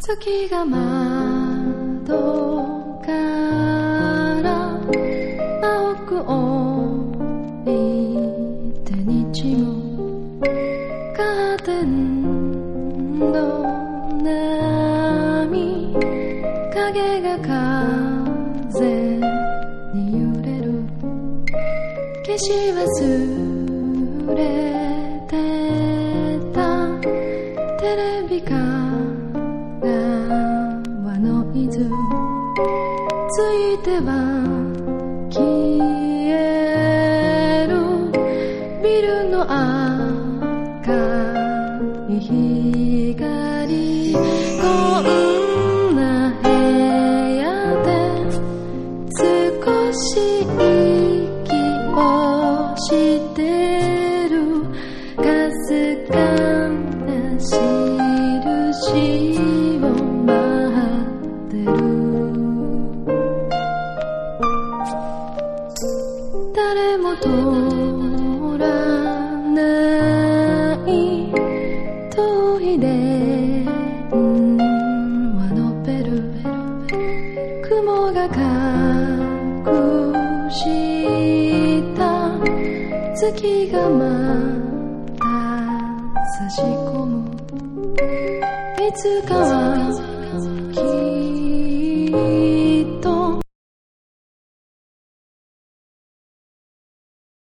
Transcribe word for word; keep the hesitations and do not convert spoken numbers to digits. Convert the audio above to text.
月が窓から青く置いて日もカーテンの波影が風に揺れる消し忘れてたテレビからノイズついては消えるビルの赤い光こんな部屋で少し息をしてるかすかな印を誰も通らない遠い電話のベル雲が隠した月がまた差し込むいつかは